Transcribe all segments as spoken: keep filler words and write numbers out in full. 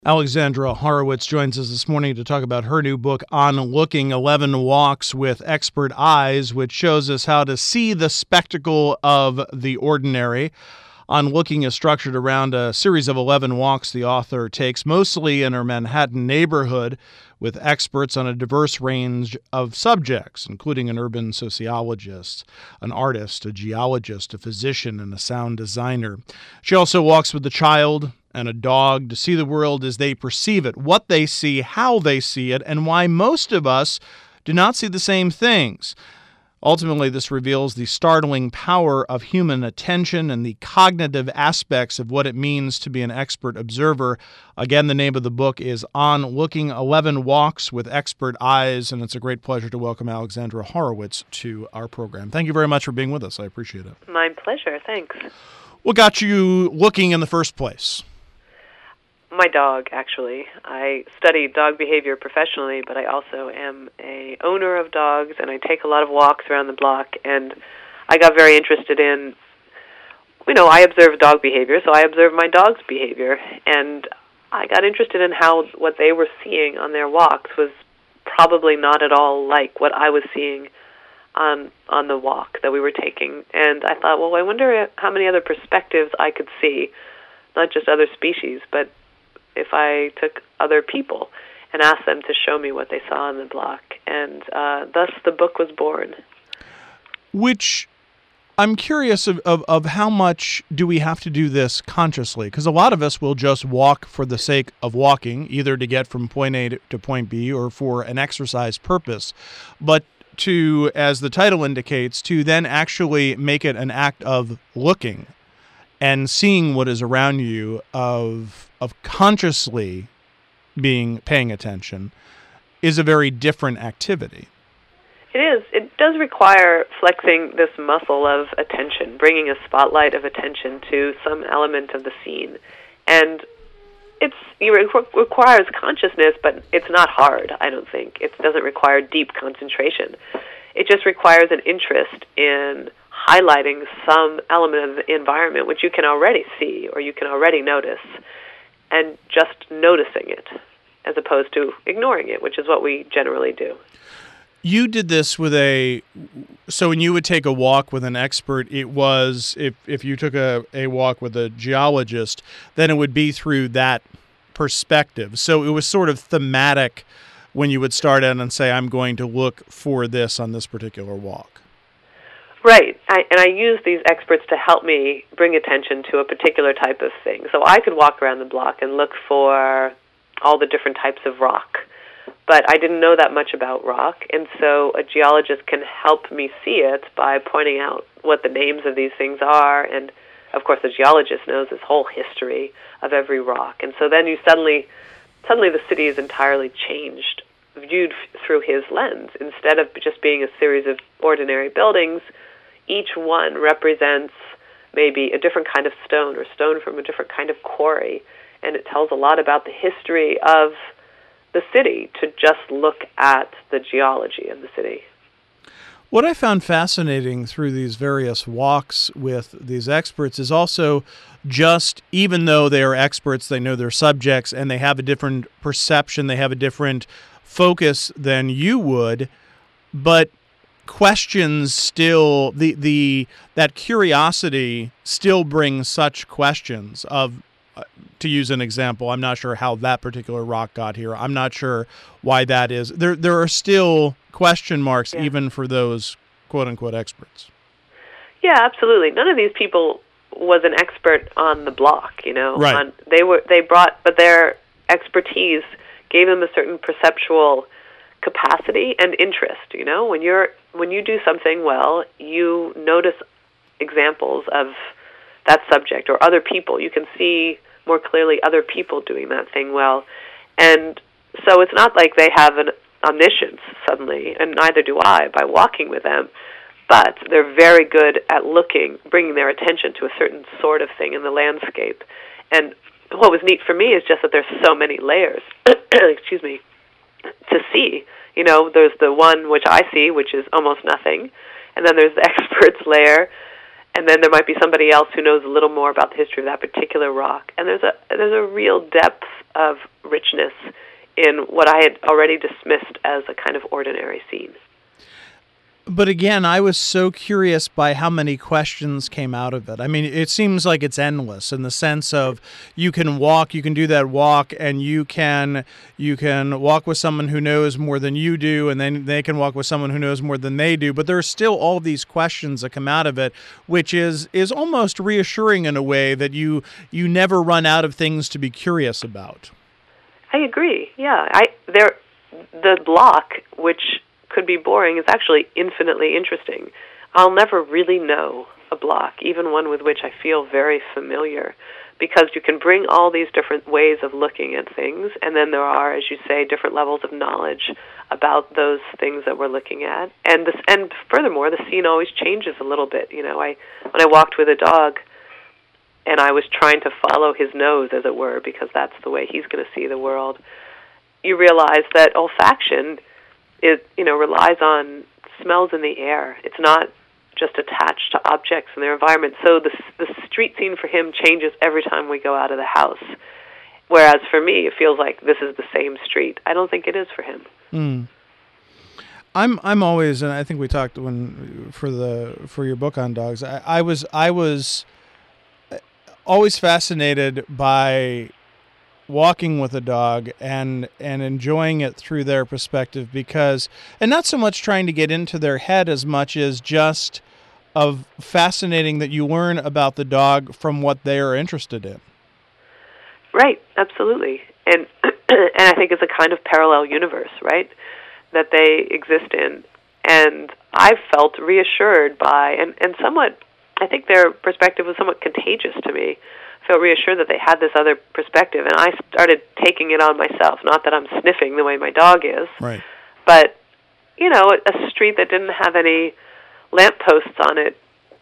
Alexandra Horowitz joins us this morning to talk about her new book, On Looking, eleven Walks with Expert Eyes, which shows us how to see the spectacle of the ordinary. On Looking is structured around a series of eleven walks the author takes, mostly in her Manhattan neighborhood, with experts on a diverse range of subjects, including an urban sociologist, an artist, a geologist, a physician, and a sound designer. She also walks with a child and a dog to see the world as they perceive it, what they see, how they see it, and why most of us do not see the same things. Ultimately, this reveals the startling power of human attention and the cognitive aspects of what it means to be an expert observer. Again, the name of the book is On Looking, eleven Walks with Expert Eyes, and it's a great pleasure to welcome Alexandra Horowitz to our program. Thank you very much for being with us. I appreciate it. My pleasure. Thanks. What got you looking in the first place? My dog, actually. I study dog behavior professionally, but I also am a owner of dogs, and I take a lot of walks around the block, and I got very interested in, you know, I observe dog behavior, so I observe my dog's behavior, and I got interested in how what they were seeing on their walks was probably not at all like what I was seeing on on the walk that we were taking. And I thought, well, I wonder how many other perspectives I could see, not just other species, but if I took other people and asked them to show me what they saw on the block. And uh, thus the book was born. Which I'm curious of, of, of how much do we have to do this consciously? Because a lot of us will just walk for the sake of walking, either to get from point A to point B or for an exercise purpose. But to, as the title indicates, to then actually make it an act of looking and seeing what is around you, of of consciously being paying attention, is a very different activity. It is. It does require flexing this muscle of attention, bringing a spotlight of attention to some element of the scene. And it's it requires consciousness, but it's not hard, I don't think. It doesn't require deep concentration. It just requires an interest in highlighting some element of the environment which you can already see or you can already notice, and just noticing it as opposed to ignoring it, which is what we generally do. You did this with a, so when you would take a walk with an expert, it was, if, if you took a, a walk with a geologist, then it would be through that perspective. So it was sort of thematic when you would start out and say, I'm going to look for this on this particular walk. Right, I, and I use these experts to help me bring attention to a particular type of thing. So I could walk around the block and look for all the different types of rock, but I didn't know that much about rock, and so a geologist can help me see it by pointing out what the names of these things are, and of course the geologist knows this whole history of every rock, and so then you suddenly, suddenly the city is entirely changed, viewed f- through his lens. Instead of just being a series of ordinary buildings, each one represents maybe a different kind of stone or stone from a different kind of quarry. And it tells a lot about the history of the city to just look at the geology of the city. What I found fascinating through these various walks with these experts is also just, even though they are experts, they know their subjects, and they have a different perception, they have a different focus than you would, but questions still, the the that curiosity still brings such questions of, uh, to use an example, I'm not sure how that particular rock got here. I'm not sure why that is. There there are still question marks, yeah, even for those quote-unquote experts. Yeah, absolutely. None of these people was an expert on the block, you know. Right. On, they were they brought, but their expertise gave them a certain perceptual capacity and interest, you know. When you're when you do something well, you notice examples of that subject or other people. You can see more clearly other people doing that thing well. And so it's not like they have an omniscience suddenly, and neither do I by walking with them, but they're very good at looking, bringing their attention to a certain sort of thing in the landscape. And what was neat for me is just that there's so many layers, excuse me, to see. You know, there's the one which I see, which is almost nothing, and then there's the expert's layer, and then there might be somebody else who knows a little more about the history of that particular rock. And there's a there's a real depth of richness in what I had already dismissed as a kind of ordinary scene. But again, I was so curious by how many questions came out of it. I mean, it seems like it's endless in the sense of you can walk, you can do that walk, and you can you can walk with someone who knows more than you do, and then they can walk with someone who knows more than they do. But there are still all these questions that come out of it, which is is almost reassuring in a way that you you never run out of things to be curious about. I agree. Yeah, I there the block, which could be boring, is actually infinitely interesting. I'll never really know a block, even one with which I feel very familiar, because you can bring all these different ways of looking at things, and then there are, as you say, different levels of knowledge about those things that we're looking at. And this, and furthermore, the scene always changes a little bit. You know, I when I walked with a dog, and I was trying to follow his nose, as it were, because that's the way he's going to see the world, you realize that olfaction, it, you know, relies on smells in the air. It's not just attached to objects in their environment. So the the street scene for him changes every time we go out of the house. Whereas for me, it feels like this is the same street. I don't think it is for him. Mm. I'm I'm always, and I think we talked when for the for your book on dogs. I, I was I was always fascinated by walking with a dog and and enjoying it through their perspective, because, and not so much trying to get into their head as much as just of fascinating that you learn about the dog from what they are interested in. Right, absolutely. And and I think it's a kind of parallel universe, right, that they exist in. And I felt reassured by, and, and somewhat, I think their perspective was somewhat contagious to me. I felt reassured that they had this other perspective, and I started taking it on myself. Not that I'm sniffing the way my dog is, right, but, you know, a street that didn't have any lampposts on it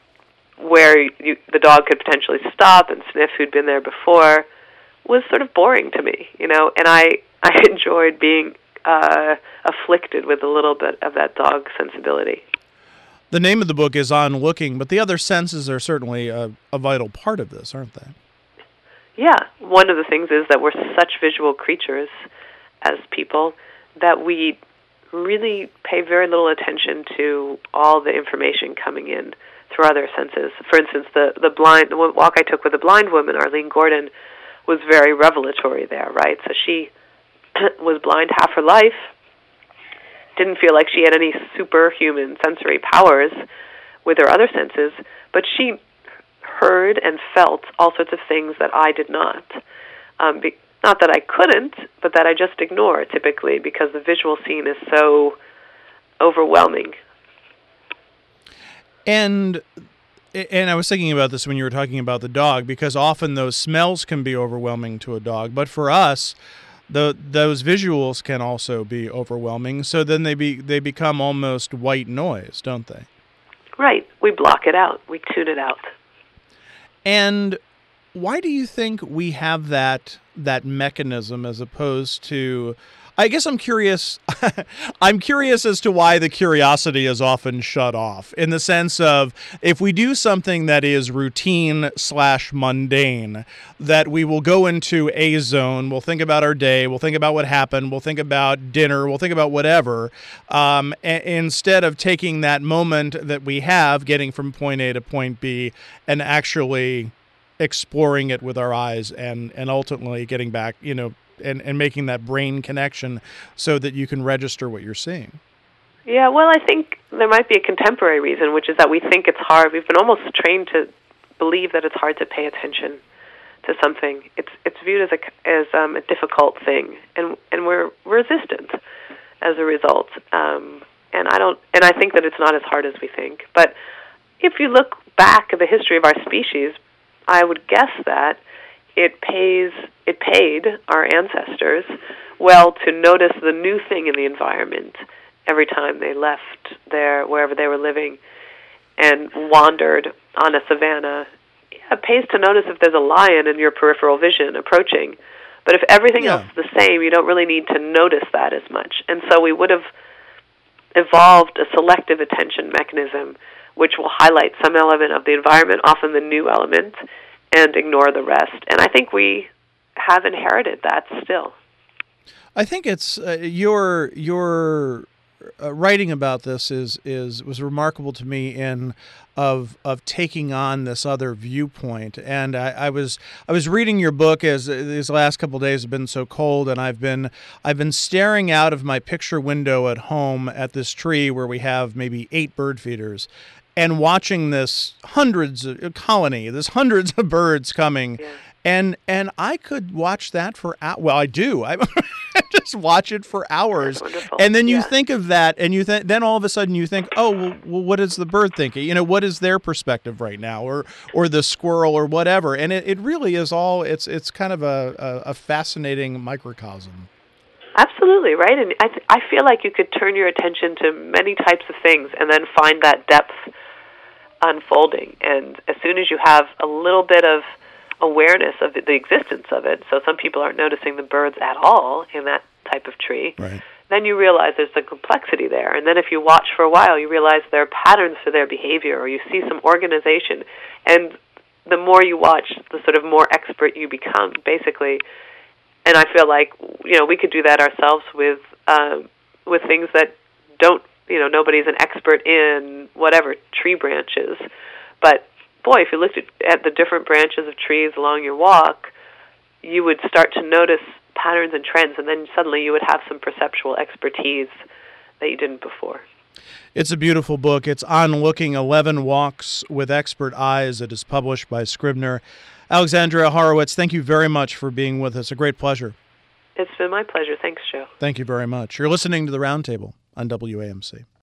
where you, the dog could potentially stop and sniff who'd been there before was sort of boring to me, you know, and I, I enjoyed being uh, afflicted with a little bit of that dog sensibility. The name of the book is On Looking, but the other senses are certainly a, a vital part of this, aren't they? Yeah. One of the things is that we're such visual creatures as people that we really pay very little attention to all the information coming in through other senses. For instance, the, the blind the walk I took with a blind woman, Arlene Gordon, was very revelatory there, right? So she was blind half her life, didn't feel like she had any superhuman sensory powers with her other senses, but she heard and felt all sorts of things that I did not. Um, be, not that I couldn't, but that I just ignore typically because the visual scene is so overwhelming. And and I was thinking about this when you were talking about the dog, because often those smells can be overwhelming to a dog, but for us, the those visuals can also be overwhelming. So then they be they become almost white noise, don't they? Right. We block it out. We tune it out. And why do you think we have that that mechanism as opposed to, I guess I'm curious, I'm curious as to why the curiosity is often shut off, in the sense of if we do something that is routine slash mundane, that we will go into a zone, we'll think about our day, we'll think about what happened, we'll think about dinner, we'll think about whatever, um, a- instead of taking that moment that we have, getting from point A to point B, and actually exploring it with our eyes and, and ultimately getting back, you know, and, and making that brain connection so that you can register what you're seeing. Yeah, well, I think there might be a contemporary reason, which is that we think it's hard. We've been almost trained to believe that it's hard to pay attention to something. It's it's viewed as a as um, a difficult thing, and and we're resistant as a result. Um, and I don't, and I think that it's not as hard as we think. But if you look back at the history of our species, I would guess that it pays it paid our ancestors well to notice the new thing in the environment every time they left their wherever they were living and wandered on a savanna. Yeah, it pays to notice if there's a lion in your peripheral vision approaching. But if everything yeah. else is the same, you don't really need to notice that as much. And so we would have evolved a selective attention mechanism which will highlight some element of the environment, often the new element, and ignore the rest. And I think we have inherited that still. I think it's uh, your your uh, writing about this is is was remarkable to me in of of taking on this other viewpoint. And I, I was I was reading your book as these last couple of days have been so cold, and I've been I've been staring out of my picture window at home at this tree where we have maybe eight bird feeders, and watching this hundreds of colony, there's hundreds of birds coming. Yeah. And and I could watch that for hours. Well, I do. I just watch it for hours. And then you yeah. think of that, and you th- then all of a sudden you think, oh, well, well, what is the bird thinking? You know, what is their perspective right now, or or the squirrel, or whatever? And it, it really is all. It's it's kind of a, a, a fascinating microcosm. Absolutely, right? And I th- I feel like you could turn your attention to many types of things and then find that depth unfolding. And as soon as you have a little bit of awareness of the existence of it, so some people aren't noticing the birds at all in that type of tree, right. Then you realize there's a complexity there. And then if you watch for a while, you realize there are patterns to their behavior, or you see some organization. And the more you watch, the sort of more expert you become, basically. And I feel like, you know, we could do that ourselves with um, with things that don't, you know, nobody's an expert in whatever, tree branches. But boy, if you looked at, at the different branches of trees along your walk, you would start to notice patterns and trends, and then suddenly you would have some perceptual expertise that you didn't before. It's a beautiful book. It's On Looking, eleven Walks with Expert Eyes. It is published by Scribner. Alexandria Horowitz, thank you very much for being with us. A great pleasure. It's been my pleasure. Thanks, Joe. Thank you very much. You're listening to The Roundtable on W A M C.